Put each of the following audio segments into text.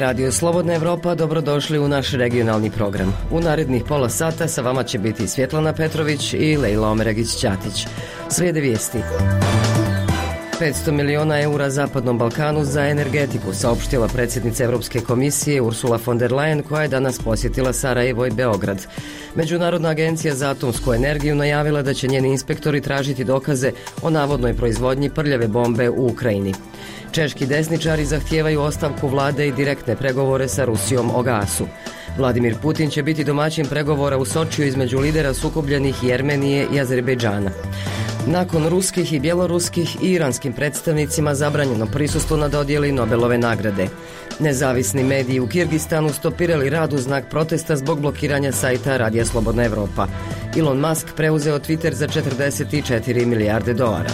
Radio Slobodna Evropa, dobrodošli u naš regionalni program. U narednih pola sata sa vama će biti Svjetlana Petrović i Lejla Omeragić-Ćatić. Slijede vijesti. 500 miliona eura Zapadnom Balkanu za energetiku, saopštila predsjednica Europske komisije Ursula von der Leyen, koja je danas posjetila Sarajevo i Beograd. Međunarodna agencija za atomsku energiju najavila da će njeni inspektori tražiti dokaze o navodnoj proizvodnji prljave bombe u Ukrajini. Češki desničari zahtijevaju ostavku vlade i direktne pregovore sa Rusijom o gasu. Vladimir Putin će biti domaćin pregovora u Sočiju između lidera sukobljenih Jermenije i Azerbejdžana. Nakon ruskih i bjeloruskih i iranskim predstavnicima zabranjeno prisustvo na dodjeli Nobelove nagrade. Nezavisni mediji u Kirgistanu stopirali rad u znak protesta zbog blokiranja sajta Radija Slobodna Evropa. Elon Musk preuzeo Twitter za $44 milijarde.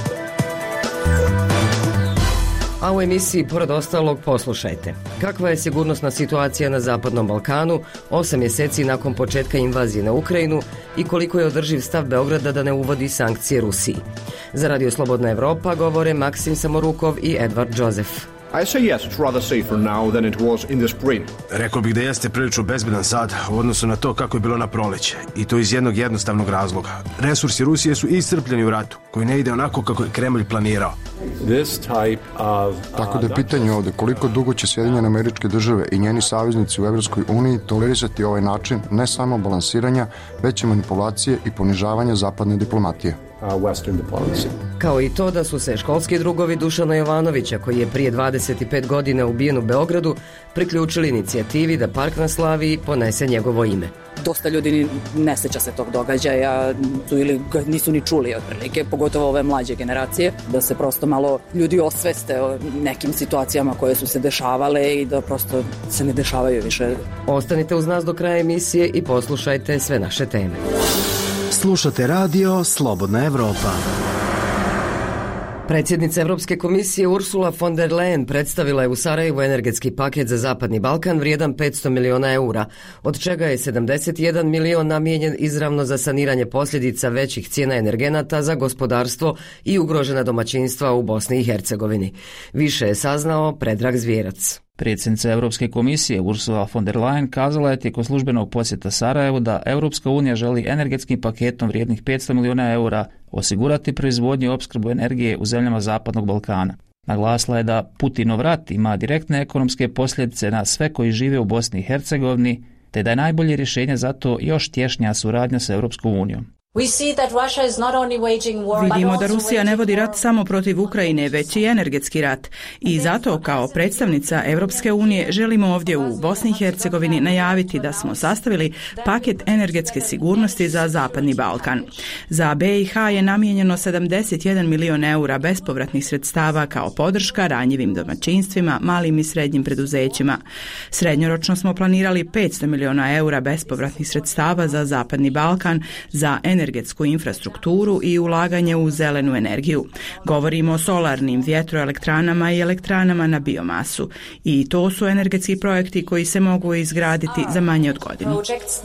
A u emisiji pored ostalog poslušajte. Kakva je sigurnosna situacija na Zapadnom Balkanu 8 mjeseci nakon početka invazije na Ukrajinu i koliko je održiv stav Beograda da ne uvodi sankcije Rusiji? Za Radio Slobodna Evropa govore Maksim Samorukov i Edward Joseph. Rekao bih da jeste prilično bezbedan sad u odnosu na to kako je bilo na proleće. I to iz jednog jednostavnog razloga. Resursi Rusije su iscrpljeni u ratu, koji ne ide onako kako je Kremlj planirao. Tako da je pitanje ovdje koliko dugo će Sjedinjene Američke Države i njeni saveznici u Evropskoj uniji tolerisati ovaj način ne samo balansiranja, već i manipulacije i ponižavanja zapadne diplomatije. Kao i to da su se školski drugovi Dušana Jovanovića, koji je prije 25 godina ubijen u Beogradu, priključili inicijativi da park na Slaviji ponese njegovo ime. Dosta ljudi ne seća se tog događaja ili ga nisu ni čuli otprilike, pogotovo ove mlađe generacije, da se prosto malo ljudi osveste o nekim situacijama koje su se dešavale i da prosto se ne dešavaju više. Ostanite uz nas do kraja emisije i poslušajte sve naše teme. Slušate Radio Slobodna Evropa. Predsjednica Europske komisije Ursula von der Leyen predstavila je u Sarajevu energetski paket za Zapadni Balkan vrijedan 500 miliona eura, od čega je 71 milion namijenjen izravno za saniranje posljedica većih cijena energenata za gospodarstvo i ugrožena domaćinstva u Bosni i Hercegovini. Više je saznao Predrag Zvjerac. Predsjednica Europske komisije Ursula von der Leyen kazala je tijekom službenog posjeta Sarajevu da Europska unija želi energetskim paketom vrijednih 500 miliona eura osigurati proizvodnju i opskrbu energije u zemljama Zapadnog Balkana. Naglasila je da Putinov rat ima direktne ekonomske posljedice na sve koji žive u Bosni i Hercegovini, te da je najbolje rješenje za to još tješnja suradnja sa Europskom unijom. Vidimo da Rusija ne vodi rat samo protiv Ukrajine, već i energetski rat. I zato kao predstavnica Europske unije želimo ovdje u Bosni i Hercegovini najaviti da smo sastavili paket energetske sigurnosti za Zapadni Balkan. Za BiH je namijenjeno 71 milion eura bespovratnih sredstava kao podrška ranjivim domaćinstvima, malim i srednjim preduzećima. Srednjoročno smo planirali 500 miliona eura bespovratnih sredstava za Zapadni Balkan, za energetsku infrastrukturu i ulaganje u zelenu energiju. Govorimo o solarnim, vjetroelektranama i elektranama na biomasu. I to su energetski projekti koji se mogu izgraditi za manje od godinu.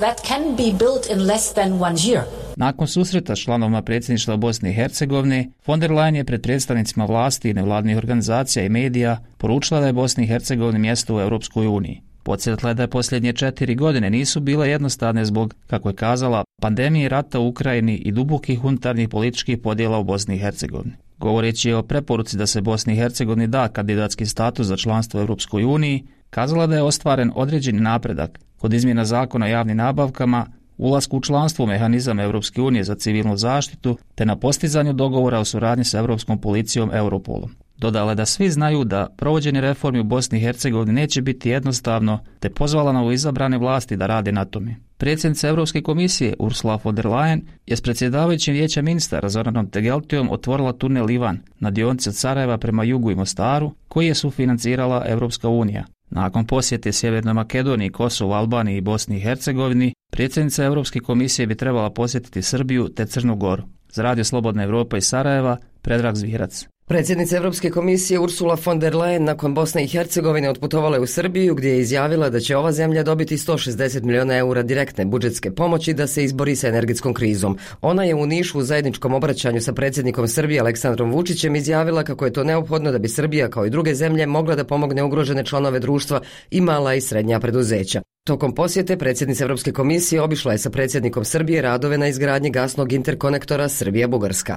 Nakon susreta s članovima predsjedništva Bosne i Hercegovine, von der Leyen je pred predstavnicima vlasti i nevladnih organizacija i medija poručila da je Bosna i Hercegovina mjesto u Europskoj uniji. Podsjetila je da posljednje 4 godine nisu bile jednostavne zbog, kako je kazala, pandemije rata u Ukrajini i dubokih unutarnjih političkih podjela u Bosni i Hercegovini. Govoreći o preporuci da se Bosni i Hercegovini da kandidatski status za članstvo u Europskoj uniji, kazala da je ostvaren određeni napredak kod izmjena zakona o javnim nabavkama, ulasku u članstvo u mehanizam Europske unije za civilnu zaštitu, te na postizanju dogovora o suradnji sa Europskom policijom Europolom. Dodala da svi znaju da provođenje reformi u Bosni i Hercegovini neće biti jednostavno, te pozvala na izabrane vlasti da rade na tome. Predsjednica Europske komisije Ursula von der Leyen je s predsjedavajućim vijeća ministara Zoranom Tegeltijom otvorila tunel Ivan na dionici od Sarajeva prema jugu i Mostaru, koji je sufinancirala Europska unija. Nakon posjete Sjevernoj Makedoniji, Kosovu, Albaniji i Bosni i Hercegovini, predsjednica Europske komisije bi trebala posjetiti Srbiju te Crnu Goru. Za Radio Slobodna Evropa iz Sarajeva, Predrag Zvjerac. Predsjednica Europske komisije Ursula von der Leyen nakon Bosne i Hercegovine otputovala je u Srbiju gdje je izjavila da će ova zemlja dobiti 160 milijuna eura direktne budžetske pomoći da se izbori sa energetskom krizom. Ona je u Nišu u zajedničkom obraćanju sa predsjednikom Srbije Aleksandrom Vučićem izjavila kako je to neophodno da bi Srbija kao i druge zemlje mogla da pomogne ugrožene članove društva i mala i srednja preduzeća. Tokom posjete predsjednica Europske komisije obišla je sa predsjednikom Srbije radove na izgradnji gasnog interkonektora Srbija-Bugarska.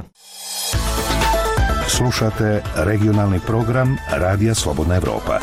Slušate regionalni program Radija Slobodna Evropa.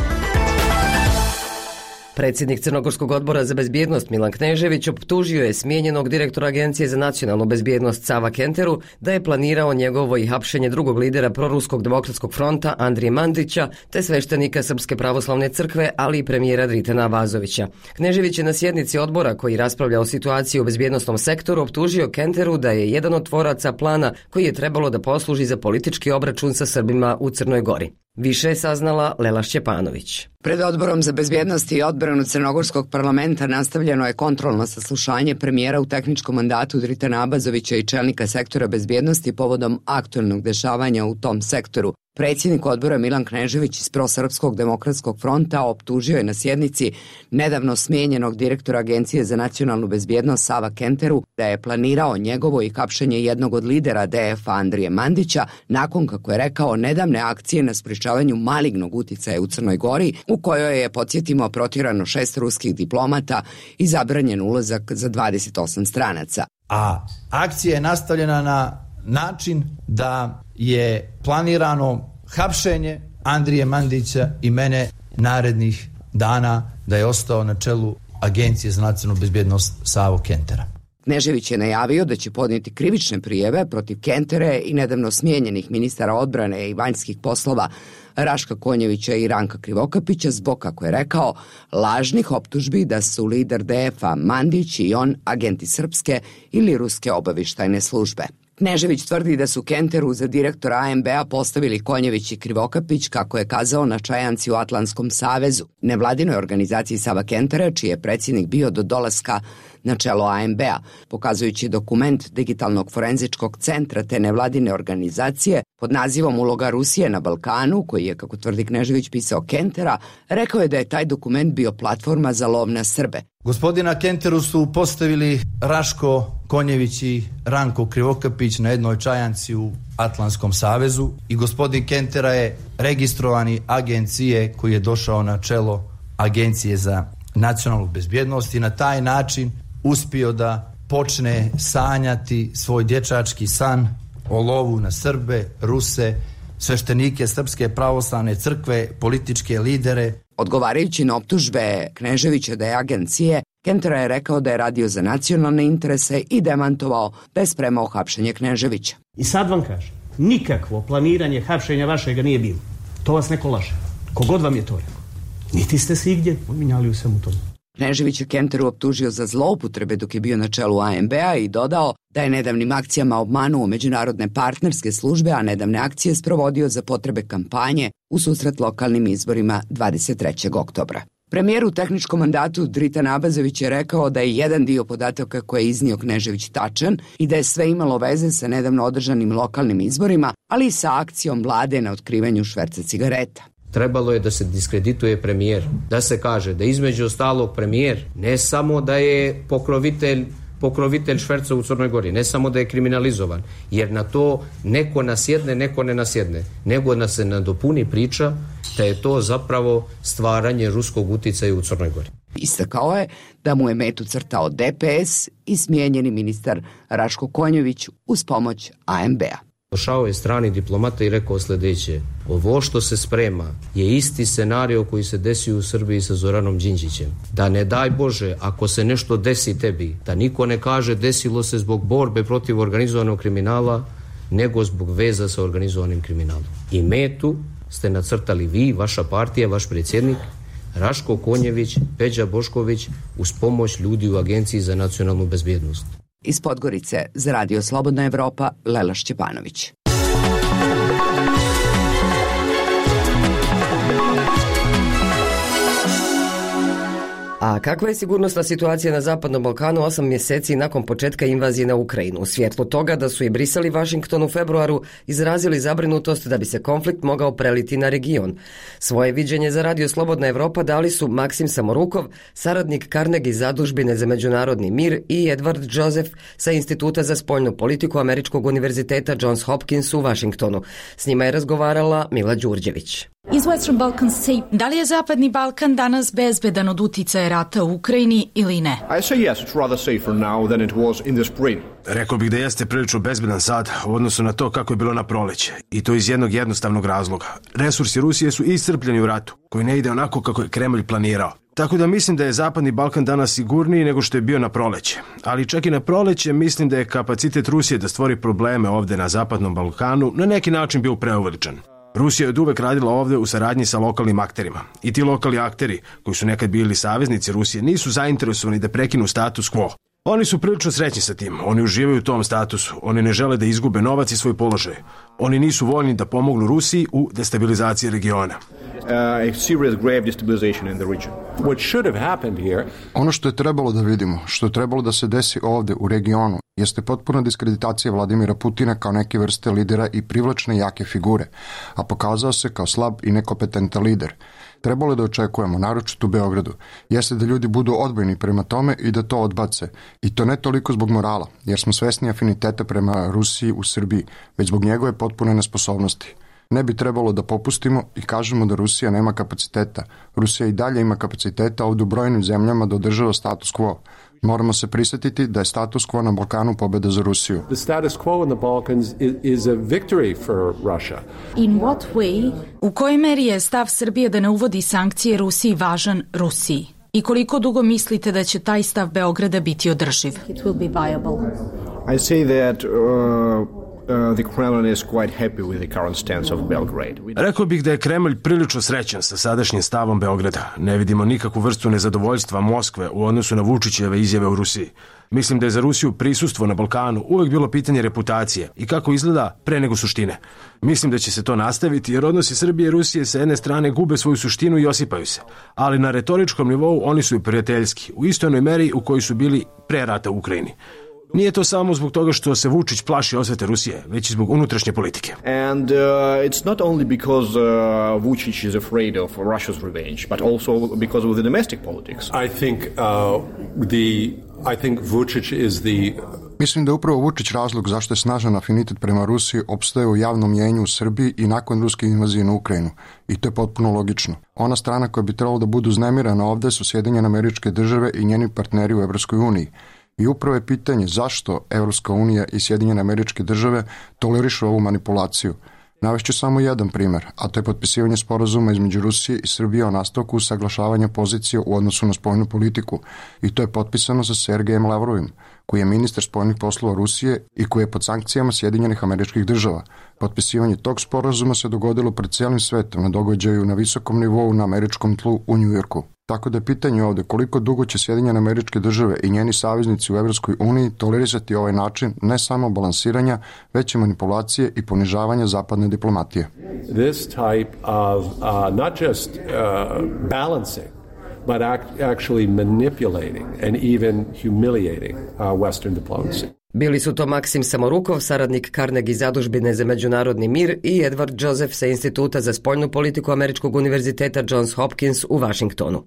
Predsjednik Crnogorskog odbora za bezbjednost Milan Knežević optužio je smijenjenog direktora Agencije za nacionalnu bezbjednost Sava Kenteru da je planirao njegovo i hapšenje drugog lidera Proruskog demokratskog fronta Andrije Mandića te sveštenika Srpske pravoslavne crkve, ali i premijera Dritana Abazovića. Knežević je na sjednici odbora koji raspravlja o situaciji u bezbjednostnom sektoru optužio Kenteru da je jedan od tvoraca plana koji je trebalo da posluži za politički obračun sa Srbima u Crnoj Gori. Više je saznala Lela Šćepanović. Pred Odborom za bezbjednost i odbranu Crnogorskog parlamenta nastavljeno je kontrolno saslušanje premijera u tehničkom mandatu Dritana Abazovića i čelnika sektora bezbjednosti povodom aktuelnog dešavanja u tom sektoru. Predsjednik odbora Milan Knežević iz Prosrpskog demokratskog fronta optužio je na sjednici nedavno smijenjenog direktora Agencije za nacionalnu bezbjednost Sava Kenteru da je planirao njegovo i hapšenje jednog od lidera DF-a Andrije Mandića nakon, kako je rekao, nedavne akcije na sprečavanju malignog uticaja u Crnoj Gori u kojoj je, podsjetimo, protjerano 6 ruskih diplomata i zabranjen ulazak za 28 stranaca. A akcija je nastavljena na način da je planirano hapšenje Andrije Mandića i mene narednih dana da je ostao na čelu Agencije za nacionalnu bezbjednost Savo Kentera. Knežević je najavio da će podnijeti krivične prijeve protiv Kentere i nedavno smijenjenih ministara odbrane i vanjskih poslova Raška Konjevića i Ranka Krivokapića zbog, kako je rekao, lažnih optužbi da su lider DF-a Mandić i on agenti srpske ili ruske obavještajne službe. Knežević tvrdi da su Kenteru za direktora AMB-a postavili Konjević i Krivokapić, kako je kazao na čajanci u Atlantskom savezu, nevladinoj organizaciji Sava Kentera, čiji je predsjednik bio do dolaska na čelo AMB-a. Pokazujući dokument Digitalnog forenzičkog centra te nevladine organizacije pod nazivom Uloga Rusije na Balkanu, koji je, kako tvrdi Knežević, pisao Kentera, rekao je da je taj dokument bio platforma za lov na Srbe. Gospodina Kenteru su postavili Raško Konjević i Ranko Krivokapić na jednoj čajanci u Atlantskom savezu i gospodin Kentera je registrovani agencije koji je došao na čelo Agencije za nacionalnu bezbjednost i na taj način uspio da počne sanjati svoj dječački san o lovu na Srbe, Ruse, sveštenike Srpske pravoslavne crkve, političke lidere. Odgovarajući na optužbe Kneževića da je agencije, Kentera je rekao da je radio za nacionalne interese i demantovao da je spremao hapšenje Kneževića. I sad vam kažem, nikakvo planiranje hapšenja vašega nije bilo. To vas neko laže. Kogod vam je to rekao. Niti ste se igdje pominjali u svemu tomu. Knežević je Kenteru optužio za zloupotrebe dok je bio na čelu AMB-a i dodao da je nedavnim akcijama obmanuo međunarodne partnerske službe, a nedavne akcije sprovodio za potrebe kampanje u susret lokalnim izborima 23. oktobra. Premijer u tehničkom mandatu Dritan Abazović je rekao da je jedan dio podataka koje je iznio Knežević tačan i da je sve imalo veze sa nedavno održanim lokalnim izborima, ali i sa akcijom vlade na otkrivanju šverca cigareta. Trebalo je da se diskredituje premijer, da se kaže da između ostalog premijer ne samo da je pokrovitelj šverca u Crnoj Gori, ne samo da je kriminalizovan, jer na to neko nasjedne, neko ne nasjedne, nego da se nadopuni priča da je to zapravo stvaranje ruskog uticaja u Crnoj Gori. Istakao je da mu je metu crtao DPS i smijenjeni ministar Raško Konjević uz pomoć AMB-a. Došao je strani diplomata i rekao sljedeće: ovo što se sprema je isti scenario koji se desio u Srbiji sa Zoranom Đinđićem. Da ne daj Bože, ako se nešto desi tebi, da niko ne kaže desilo se zbog borbe protiv organizovanog kriminala, nego zbog veza sa organizovanim kriminalom. I metu ste nacrtali vi, vaša partija, vaš predsjednik, Raško Konjević, Peđa Bošković, uz pomoć ljudi u Agenciji za nacionalnu bezbjednost. Iz Podgorice za Radio Slobodna Evropa, Lela Šćepanović. A kakva je sigurnosna situacija na Zapadnom Balkanu 8 mjeseci nakon početka invazije na Ukrajinu, u svjetlu toga da su i Brisel i Washington u februaru izrazili zabrinutost da bi se konflikt mogao preliti na region? Svoje viđenje za Radio Slobodna Evropa dali su Maksim Samorukov, saradnik Carnegie zadužbine za međunarodni mir, i Edward Joseph sa Instituta za spoljnu politiku Američkog univerziteta Johns Hopkins u Washingtonu. S njima je razgovarala Mila Đurđević. Da li je Zapadni Balkan danas bezbedan od uticaja rata u Ukrajini ili ne? Rekao bih da jeste prilično bezbedan sad u odnosu na to kako je bilo na proleće. I to iz jednog jednostavnog razloga. Resursi Rusije su iscrpljeni u ratu, koji ne ide onako kako je Kremlj planirao. Tako da mislim da je Zapadni Balkan danas sigurniji nego što je bio na proleće. Ali čak i na proleće mislim da je kapacitet Rusije da stvori probleme ovde na Zapadnom Balkanu na neki način bio preuveličan. Rusija je od uvek radila ovde u saradnji sa lokalnim akterima. I ti lokalni akteri, koji su nekad bili saveznici Rusije, nisu zainteresovani da prekinu status quo. Oni su prilično srećni sa tim, oni uživaju u tom statusu, oni ne žele da izgube novac i svoj položaj. Oni nisu voljni da pomognu Rusiji u destabilizaciji regiona. Ono što je trebalo da vidimo, što je trebalo da se desi ovde u regionu, jeste potpuna diskreditacija Vladimira Putina kao neke vrste lidera i privlačne jake figure, a pokazao se kao slab i nekompetentan lider. Trebalo da očekujemo, naročito u Beogradu, jeste da ljudi budu odbojni prema tome i da to odbace. I to ne toliko zbog morala, jer smo svesni afiniteta prema Rusiji u Srbiji, već zbog njegove potpune nesposobnosti. Ne bi trebalo da popustimo i kažemo da Rusija nema kapaciteta. Rusija i dalje ima kapaciteta ovdje u brojnim zemljama da održava status quo. Moramo se prisjetiti da je status quo na Balkanu pobjeda za Rusiju. The status quo in the Balkans is a victory for Russia. In what way? U kojoj meri je stav Srbije da ne uvodi sankcije Rusiji važan Rusiji? I koliko dugo mislite da će taj stav Beograda biti održiv? It will be viable. I say that the Kremlin is quite happy with the current stance of Belgrade. Rekao bih da je Kremlj prilično srećan sa sadašnjim stavom Beograda. Ne vidimo nikakvu vrstu nezadovoljstva Moskve u odnosu na Vučićeve izjave u Rusiji. Mislim da je za Rusiju prisustvo na Balkanu uvek bilo pitanje reputacije i kako izgleda pre nego suštine. Mislim da će se to nastaviti jer odnosi Srbije i Rusije sa jedne strane gube svoju suštinu i osipaju se. Ali na retoričkom nivou oni su i prijateljski, u istoj onoj meri u kojoj su bili pre rata u Ukrajini. Nije to samo zbog toga što se Vučić plaši osvete Rusije, već i zbog unutrašnje politike. And it's not only because Vučić is afraid of Russia's revenge, but also because of the domestic politics. I think Vučić is the... Mislim da je upravo Vučić razlog zašto je snažan afinitet prema Rusiji opstaje u javnom mjenju u Srbiji i nakon ruske invazije na Ukrajinu. I to je potpuno logično. Ona strana koja bi trebalo da budu uznemirana ovde su Sjedinjene Američke Države i njeni partneri u Evropskoj uniji. I upravo je pitanje zašto Evropska unija i Sjedinjene Američke Države tolerišu ovu manipulaciju. Navešću samo jedan primjer, a to je potpisivanje sporazuma između Rusije i Srbije o nastavku usaglašavanja pozicije u odnosu na spoljnu politiku. I to je potpisano sa Sergejem Lavrovim, koji je ministar spoljnih poslova Rusije i koji je pod sankcijama Sjedinjenih Američkih Država. Potpisivanje tog sporazuma se dogodilo pred cijelim svetom na događaju na visokom nivou na američkom tlu u Njujorku. Tako da je pitanje ovde koliko dugo će Sjedinjene Američke Države i njeni saveznici u Evropskoj uniji tolerisati ovaj način ne samo balansiranja, već i manipulacije i ponižavanja zapadne diplomatije. This type of not just balancing, but actually manipulating and even humiliating Western diplomacy. Bili su to Maksim Samorukov, saradnik Carnegie zadužbine za međunarodni mir, i Edward Joseph sa Instituta za spoljnu politiku Američkog univerziteta Johns Hopkins u Washingtonu.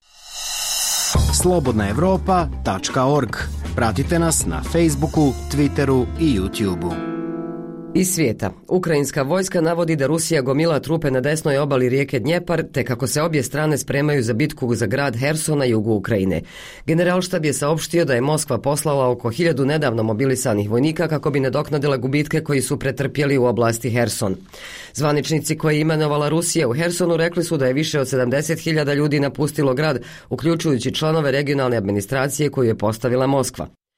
slobodnaevropa.org. Pratite nas na Facebooku, Twitteru i YouTubeu. Iz svijeta. Ukrajinska vojska navodi da Rusija gomila trupe na desnoj obali rijeke Dnjepar, te kako se obje strane spremaju za bitku za grad Herson na jugu Ukrajine. Generalštab je saopštio da je Moskva poslala oko 1000 nedavno mobilisanih vojnika kako bi nadoknadila gubitke koji su pretrpjeli u oblasti Herson. Zvaničnici koje je imenovala Rusija u Hersonu rekli su da je više od 70.000 ljudi napustilo grad, uključujući članove regionalne administracije koju je postavila Moskva.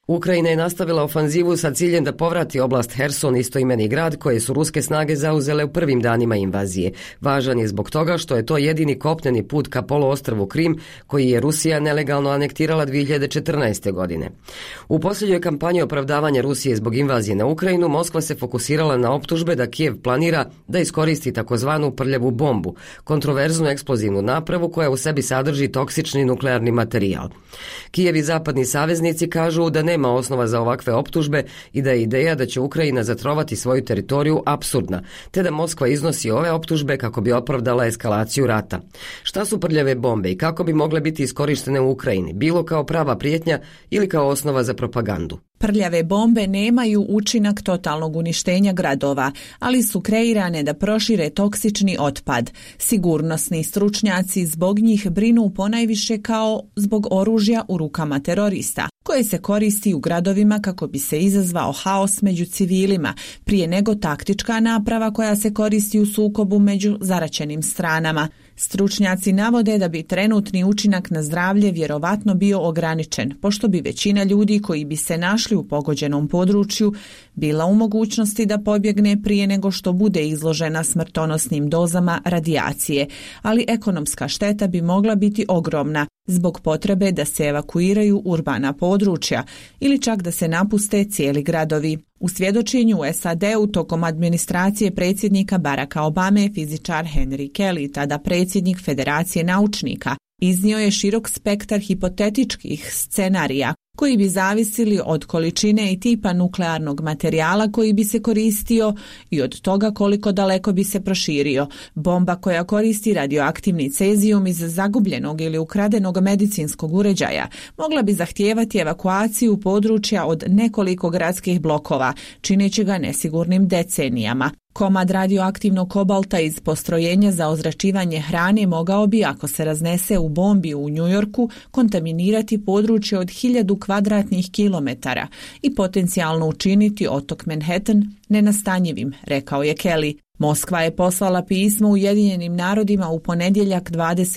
Ukrajina je nastavila ofanzivu sa ciljem da povrati oblast Herson, istoimeni grad koje su ruske snage zauzele u prvim danima invazije. Važan je zbog toga što je to jedini kopneni put ka poluostrvu Krim koji je Rusija nelegalno anektirala 2014. godine. U posljednjoj kampanji opravdavanja Rusije zbog invazije na Ukrajinu, Moskva se fokusirala na optužbe da Kijev planira da iskoristi takozvanu prljavu bombu, kontroverznu eksplozivnu napravu koja u sebi sadrži toksični nuklearni materijal. Kijev i zapadni saveznici kažu da nema osnova za ovakve optužbe i da je ideja da će Ukrajina zatrovati svoju teritoriju apsurdna, te da Moskva iznosi ove optužbe kako bi opravdala eskalaciju rata. Šta su prljave bombe i kako bi mogle biti iskorištene u Ukrajini, bilo kao prava prijetnja ili kao osnova za propagandu? Prljave bombe nemaju učinak totalnog uništenja gradova, ali su kreirane da prošire toksični otpad. Sigurnosni stručnjaci zbog njih brinu ponajviše kao zbog oružja u rukama terorista, koje se koristi u gradovima kako bi se izazvao haos među civilima, prije nego taktička naprava koja se koristi u sukobu među zaraćenim stranama. Stručnjaci navode da bi trenutni učinak na zdravlje vjerovatno bio ograničen, pošto bi većina ljudi koji bi se našli u pogođenom području bila u mogućnosti da pobjegne prije nego što bude izložena smrtonosnim dozama radijacije, ali ekonomska šteta bi mogla biti ogromna zbog potrebe da se evakuiraju urbana područja ili čak da se napuste cijeli gradovi. U svjedočenju u SAD-u tokom administracije predsjednika Baracka Obame fizičar Henry Kelly, tada predsjednik Federacije naučnika, iznio je širok spektar hipotetičkih scenarija koji bi zavisili od količine i tipa nuklearnog materijala koji bi se koristio i od toga koliko daleko bi se proširio. Bomba koja koristi radioaktivni cezijum iz zagubljenog ili ukradenog medicinskog uređaja mogla bi zahtijevati evakuaciju područja od nekoliko gradskih blokova, čineći ga nesigurnim decenijama. Komad radioaktivnog kobalta iz postrojenja za ozračivanje hrane mogao bi, ako se raznese u bombi u Njujorku, kontaminirati područje od 1000 kvadratnih kilometara i potencijalno učiniti otok Manhattan nenastanjivim, rekao je Kelly. Moskva je poslala pismo Ujedinjenim narodima u ponedjeljak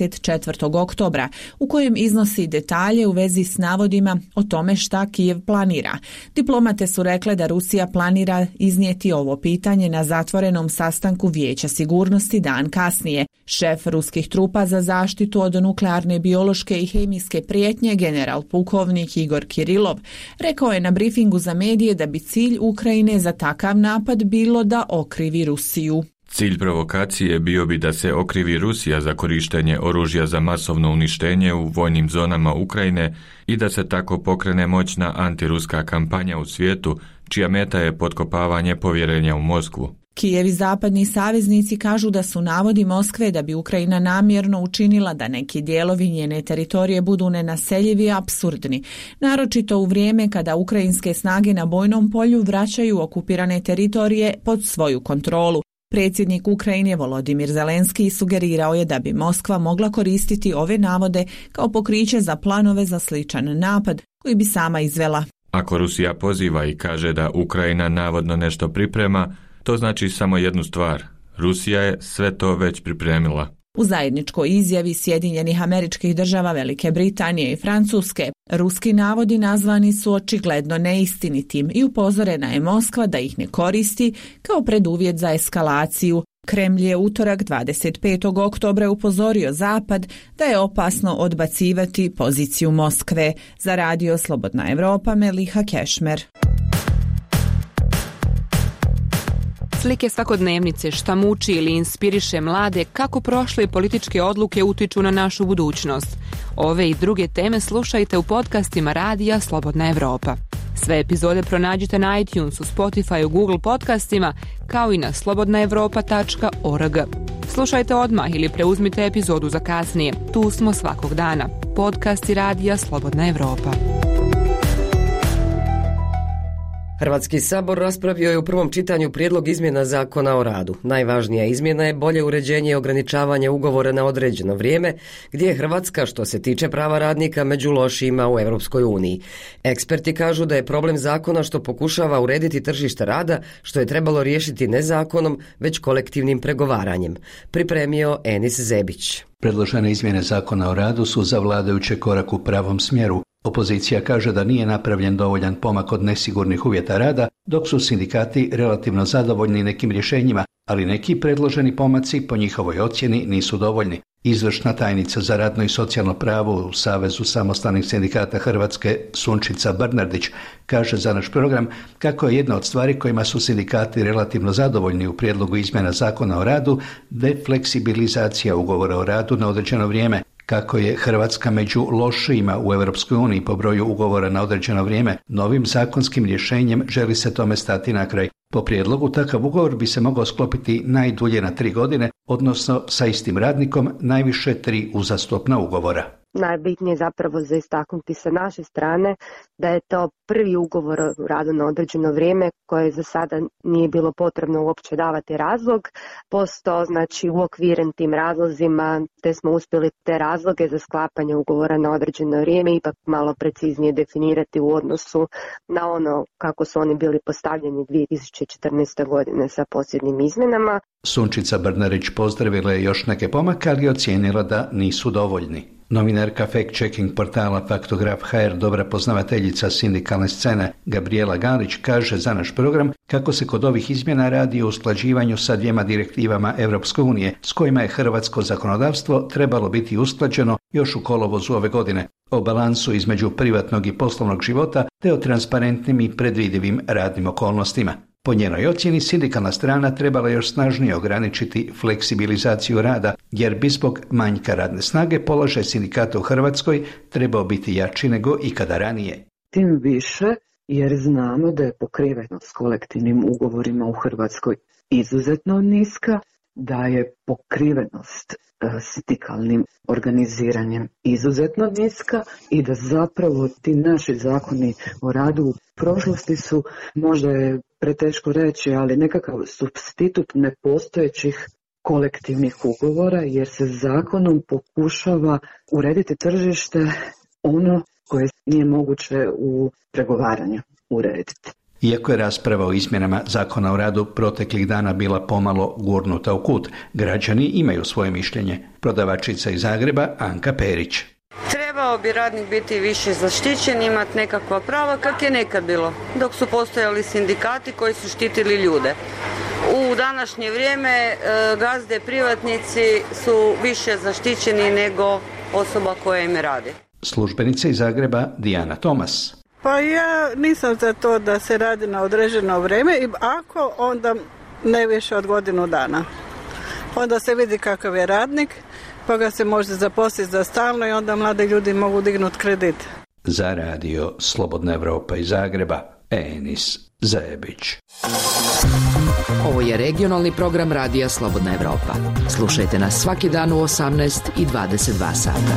24. oktobra u kojem iznosi detalje u vezi s navodima o tome šta Kijev planira. Diplomate su rekle da Rusija planira iznijeti ovo pitanje na zatvorenom sastanku Vijeća sigurnosti dan kasnije. Šef ruskih trupa za zaštitu od nuklearne, biološke i hemijske prijetnje, general pukovnik Igor Kirilov, rekao je na brifingu za medije da bi cilj Ukrajine za takav napad bilo da okrivi Rusiju. Cilj provokacije bio bi da se okrivi Rusija za korištenje oružja za masovno uništenje u vojnim zonama Ukrajine i da se tako pokrene moćna antiruska kampanja u svijetu, čija meta je potkopavanje povjerenja u Moskvu. Kijev i zapadni saveznici kažu da su navodi Moskve da bi Ukrajina namjerno učinila da neki dijelovi njene teritorije budu nenaseljivi apsurdni, naročito u vrijeme kada ukrajinske snage na bojnom polju vraćaju okupirane teritorije pod svoju kontrolu. Predsjednik Ukrajine Volodimir Zelenski sugerirao je da bi Moskva mogla koristiti ove navode kao pokriće za planove za sličan napad koji bi sama izvela. Ako Rusija poziva i kaže da Ukrajina navodno nešto priprema, to znači samo jednu stvar. Rusija je sve to već pripremila. U zajedničkoj izjavi Sjedinjenih Američkih Država, Velike Britanije i Francuske, ruski navodi nazvani su očigledno neistinitim i upozorena je Moskva da ih ne koristi kao preduvjet za eskalaciju. Kremlj je utorak 25. oktobra upozorio Zapad da je opasno odbacivati poziciju Moskve. Za Radio Slobodna Evropa, Meliha Kešmer. Slike svakodnevnice, šta muči ili inspiriše mlade, kako prošle političke odluke utiču na našu budućnost. Ove i druge teme slušajte u podcastima Radija Slobodna Evropa. Sve epizode pronađite na iTunesu, Spotify, Google podcastima, kao i na slobodnaevropa.org. Slušajte odmah ili preuzmite epizodu za kasnije. Tu smo svakog dana. Podcasti Radija Slobodna Evropa. Hrvatski sabor raspravio je u prvom čitanju prijedlog izmjena Zakona o radu. Najvažnija izmjena je bolje uređenje i ograničavanje ugovora na određeno vrijeme, gdje je Hrvatska, što se tiče prava radnika, među lošijima u Europskoj uniji. Eksperti kažu da je problem zakona što pokušava urediti tržište rada, što je trebalo riješiti ne zakonom, već kolektivnim pregovaranjem. Pripremio Enis Zebić. Predložene izmjene Zakona o radu su za vladajuće korak u pravom smjeru. Opozicija kaže da nije napravljen dovoljan pomak od nesigurnih uvjeta rada, dok su sindikati relativno zadovoljni nekim rješenjima, ali neki predloženi pomaci po njihovoj ocjeni nisu dovoljni. Izvršna tajnica za radno i socijalno pravo u Savezu samostalnih sindikata Hrvatske Sunčica Brnardić kaže za naš program kako je jedna od stvari kojima su sindikati relativno zadovoljni u prijedlogu izmjena Zakona o radu defleksibilizacija ugovora o radu na određeno vrijeme. Kako je Hrvatska među lošijima u Europskoj uniji po broju ugovora na određeno vrijeme, novim zakonskim rješenjem želi se tome stati na kraj. Po prijedlogu takav ugovor bi se mogao sklopiti najdulje na 3 godine, odnosno sa istim radnikom najviše 3 uzastopna ugovora. Najbitnije zapravo za istaknuti sa naše strane da je to prvi ugovor o radu na određeno vrijeme koje za sada nije bilo potrebno uopće davati razlog. Postao uokviren tim razlozima te smo uspjeli te razloge za sklapanje ugovora na određeno vrijeme ipak malo preciznije definirati u odnosu na ono kako su oni bili postavljeni 2014. godine sa posljednjim izmjenama. Sunčica Brnarić pozdravila je još neke pomake, ali ocijenila da nisu dovoljni. Novinarka fact-checking portala Faktograf.hr, dobra poznavateljica sindikalne scene Gabriela Galić kaže za naš program kako se kod ovih izmjena radi o usklađivanju sa 2 direktivama Europske unije s kojima je hrvatsko zakonodavstvo trebalo biti usklađeno još u kolovozu ove godine, o balansu između privatnog i poslovnog života te o transparentnim i predvidivim radnim okolnostima. Po njenoj ocjeni, sindikalna strana trebala još snažnije ograničiti fleksibilizaciju rada, jer bi zbog manjka radne snage položaj sindikata u Hrvatskoj trebao biti jači nego ikada ranije. Tim više jer znamo da je pokrivenost kolektivnim ugovorima u Hrvatskoj izuzetno niska, da je pokrivenost sindikalnim organiziranjem izuzetno niska i da zapravo ti naši zakoni o radu u prošlosti su, možda je preteško reći, ali nekakav supstitut nepostojećih kolektivnih ugovora jer se zakonom pokušava urediti tržište ono koje nije moguće u pregovaranju urediti. Iako je rasprava o izmjenama Zakona o radu proteklih dana bila pomalo gurnuta u kut, građani imaju svoje mišljenje. Prodavačica iz Zagreba Anka Perić. Trebao bi radnik biti više zaštićen, imati nekakva prava kak je nekad bilo, dok su postojali sindikati koji su štitili ljude. U današnje vrijeme gazde privatnici su više zaštićeni nego osoba koja im radi. Službenica iz Zagreba Dijana Tomas. Pa ja nisam za to da se radi na određeno vrijeme i ako onda ne više od godinu dana. Onda se vidi kakav je radnik, pa ga se može zaposliti za stalno i onda mladi ljudi mogu dignuti kredit. Za radio Slobodna Evropa iz Zagreba, Enis Zajebić. Ovo je regionalni program radija Slobodna Evropa. Slušajte nas svaki dan u 18 i 22 sata.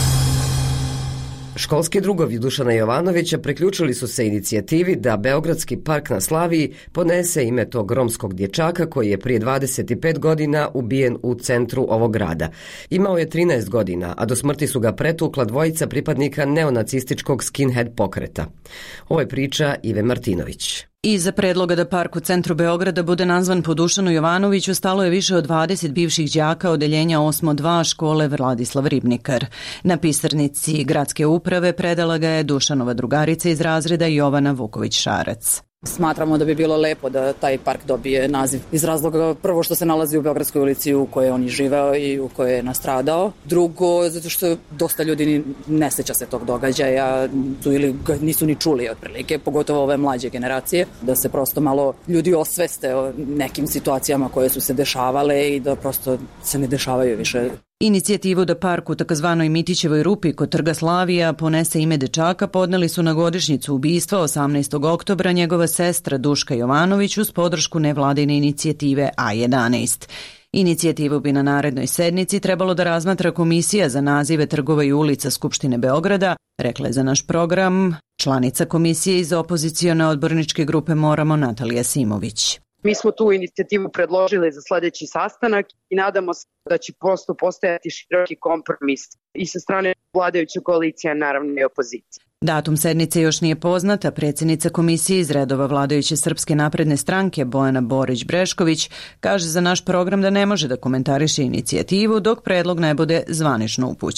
Školski drugovi Dušana Jovanovića priključili su se inicijativi da Beogradski park na Slaviji ponese ime tog romskog dječaka koji je prije 25 godina ubijen u centru ovog grada. Imao je 13 godina, a do smrti su ga pretukla dvojica pripadnika neonacističkog skinhead pokreta. Ovo je priča Ive Martinović. Iza predloga da park u centru Beograda bude nazvan po Dušanu Jovanoviću stalo je više od 20 bivših đaka odeljenja 8.2 škole Vladislav Ribnikar. Na pisarnici gradske uprave predala ga je Dušanova drugarica iz razreda Jovana Vuković-Šarac. Smatramo da bi bilo lepo da taj park dobije naziv iz razloga prvo što se nalazi u Beogradskoj ulici u kojoj on je živeo i u kojoj je nastradao. Drugo, zato što dosta ljudi ne seća se tog događaja ili ga nisu ni čuli otprilike, pogotovo ove mlađe generacije, da se prosto malo ljudi osveste o nekim situacijama koje su se dešavale i da prosto se ne dešavaju više. Inicijativu da park u takozvanoj Mitićevoj rupi kod Trga Slavija ponese ime dečaka podneli su na godišnjicu ubistva 18. oktobra njegova sestra Duška Jovanović uz podršku nevladine inicijative A11. Inicijativu bi na narednoj sednici trebalo da razmatra Komisija za nazive trgova i ulica Skupštine Beograda, rekla je za naš program članica komisije iz opozicione odborničke grupe Moramo Natalija Simović. Mi smo tu inicijativu predložili za sljedeći sastanak i nadamo se da će prosto postojati široki kompromis i sa strane vladajuće koalicije, naravno i opozicije. Datum sednice još nije poznata. Predsjednica komisije iz redova vladajuće Srpske napredne stranke Bojana Borić-Brešković kaže za naš program da ne može da komentariše inicijativu dok predlog ne bude zvanično upućen.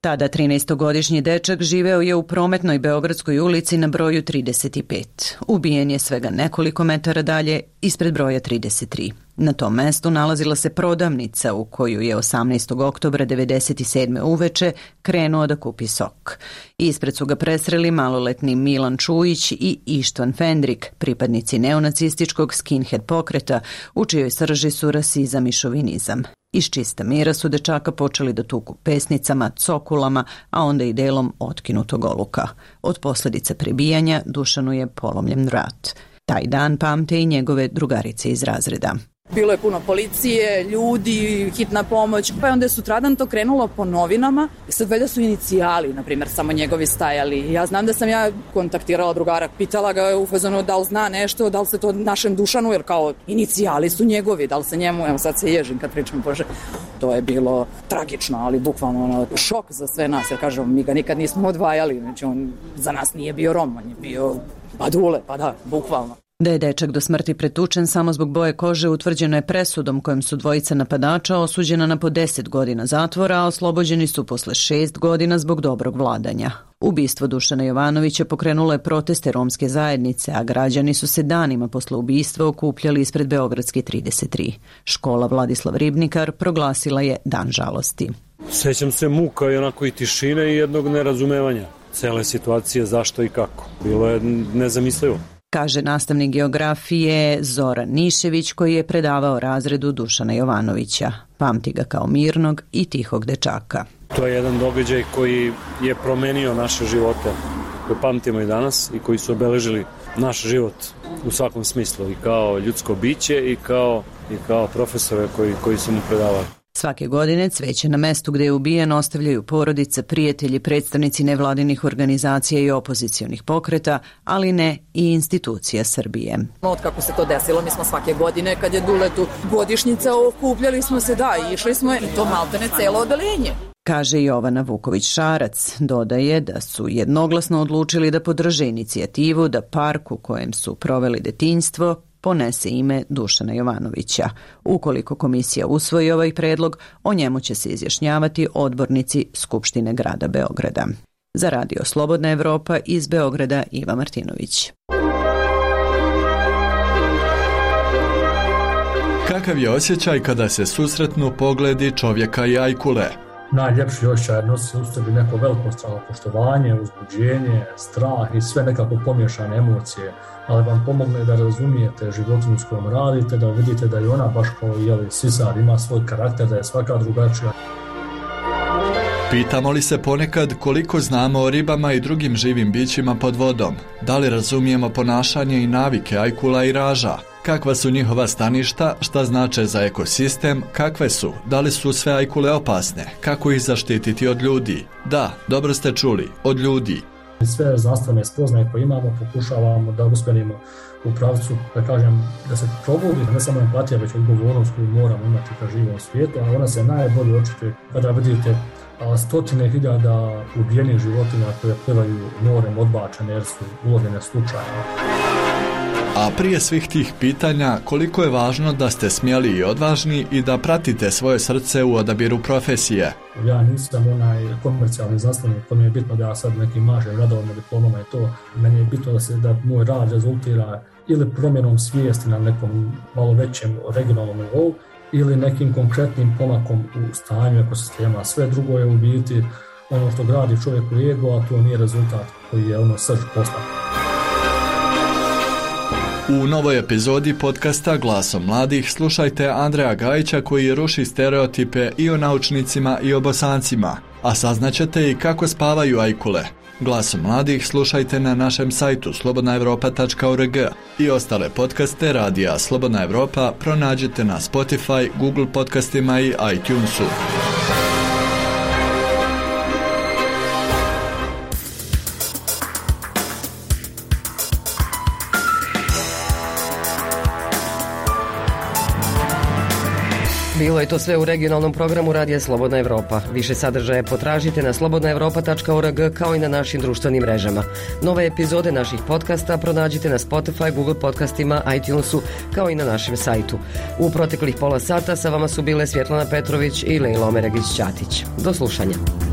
Tada 13-godišnji dečak živeo je u prometnoj Beogradskoj ulici na broju 35. Ubijen je svega nekoliko metara dalje ispred broja 33. Na tom mestu nalazila se prodavnica u koju je 18. oktobra 1997. uveče krenuo da kupi sok. Ispred su ga presreli maloletni Milan Čujić i Ištvan Fendrik, pripadnici neonacističkog skinhead pokreta, u čijoj srži su rasizam i šovinizam. Iz čista mira su dečaka počeli da tuku pesnicama, cokulama, a onda i delom otkinutog oluka. Od posljedica prebijanja Dušanu je polomljen vrat. Taj dan pamte i njegove drugarice iz razreda. Bilo je puno policije, ljudi, hitna pomoć, pa je onda je sutradan to krenulo po novinama i sad valjda su inicijali, na primjer, samo njegovi stajali. Ja znam da sam ja kontaktirala drugara, pitala ga u fazonu da li zna nešto, da li se to našem Dušanu, jer kao inicijali su njegovi, da li se njemu, evo sad se ježim kad pričam, bože. To je bilo tragično, ali bukvalno šok za sve nas, jer kažem, mi ga nikad nismo odvajali, znači on za nas nije bio Rom, on je bio Badule, pa da, bukvalno. Da je dečak do smrti pretučen samo zbog boje kože utvrđeno je presudom kojom su dvojica napadača osuđena na po 10 godina zatvora, a oslobođeni su posle 6 godina zbog dobrog vladanja. Ubistvo Dušana Jovanovića pokrenulo je proteste romske zajednice, a građani su se danima posle ubistva okupljali ispred Beogradske 33. Škola Vladislav Ribnikar proglasila je dan žalosti. Sećam se muka i onako i tišine i jednog nerazumevanja cele situacije, zašto i kako. Bilo je nezamislivo, kaže nastavnik geografije Zoran Nišević, koji je predavao razredu Dušana Jovanovića. Pamti ga kao mirnog i tihog dečaka. To je jedan događaj koji je promenio naše živote, koje pamtimo i danas i koji su obeležili naš život u svakom smislu, i kao ljudsko biće i kao profesore koji su mu predavali. Svake godine cveće na mestu gde je ubijen ostavljaju porodice, prijatelji, predstavnici nevladinih organizacija i opozicionih pokreta, ali ne i institucija Srbije. Od kako se to desilo, mi smo svake godine, kad je Duletu godišnjica, okupljali smo se, da, i išli smo, i to maltene celo odeljenje. Kaže Jovana Vuković-Šarac. Dodaje da su jednoglasno odlučili da podrže inicijativu da park u kojem su proveli detinjstvo ponese ime Dušana Jovanovića. Ukoliko komisija usvoji ovaj predlog, o njemu će se izjašnjavati odbornici Skupštine grada Beograda. Za Radio Slobodna Evropa iz Beograda Iva Martinović. Kakav je osjećaj kada se susretnu pogledi čovjeka i ajkule? Najljepši osjećaj nosi u sebi neko veliko samopoštovanje, uzbuđenje, strah i sve nekako pomiješane emocije, ali vam pomogne da razumijete životinju s kojom radite, da vidite da i ona baš kao sisar ima svoj karakter, da je svaka drugačija. Pitamo li se ponekad koliko znamo o ribama i drugim živim bićima pod vodom? Da li razumijemo ponašanje i navike ajkula i raža? Kakva su njihova staništa, šta znače za ekosistem, kakve su, da li su sve ajkule opasne, kako ih zaštititi od ljudi? Da, dobro ste čuli, od ljudi. Sve znanstvene spoznaje koje imamo pokušavamo da usmjerimo u pravcu, da kažem, da se probudi ne samo empatija, već odgovornost koju moramo imati ka živom svijetu, a ona se najbolje očituje kada vidite stotine hiljada ubijenih životinja koje plivaju morem odbačene jer su ulovljene slučajno. A prije svih tih pitanja, koliko je važno da ste smjeli i odvažni i da pratite svoje srce u odabiru profesije? Ja nisam onaj komercijalni znanstvenik, to mi je bitno da ja sad nekim mažem radovima, diplomama i to. Meni je bitno da moj rad rezultira ili promjenom svijesti na nekom malo većem regionalnom nivou ili nekim konkretnim pomakom u stanju ekosistema. Sve drugo je u biti ono što gradi čovjeku ego, a to nije rezultat koji je srž posla. U novoj epizodi podcasta Glasom mladih slušajte Andreja Gajića koji ruši stereotipe i o naučnicima i o Bosancima, a saznaćete i kako spavaju ajkule. Glasom mladih slušajte na našem sajtu slobodnaevropa.org i ostale podcaste radija Slobodna Evropa pronađite na Spotify, Google podcastima i iTunesu. Bilo je to sve u regionalnom programu Radija Slobodna Evropa. Više sadržaje potražite na slobodnaevropa.org kao i na našim društvenim mrežama. Nove epizode naših podcasta pronađite na Spotify, Google podcastima, iTunesu kao i na našem sajtu. U proteklih pola sata sa vama su bile Svjetlana Petrović i Lejla Omeregić-Ćatić. Do slušanja.